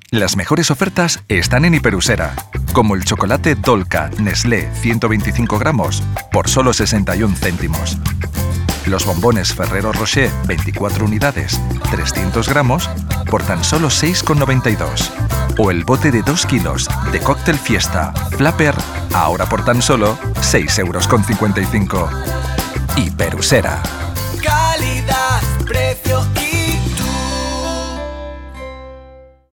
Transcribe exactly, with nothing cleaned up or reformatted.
Las mejores ofertas están en Hiperusera, como el chocolate Dolca Nestlé ciento veinticinco gramos por solo sesenta y un céntimos. Los bombones Ferrero Rocher veinticuatro unidades, trescientos gramos por tan solo seis con noventa y dos. O el bote de dos kilos de cóctel Fiesta Flapper, ahora por tan solo seis euros con cincuenta y cinco. Hiperusera. Calidad, precio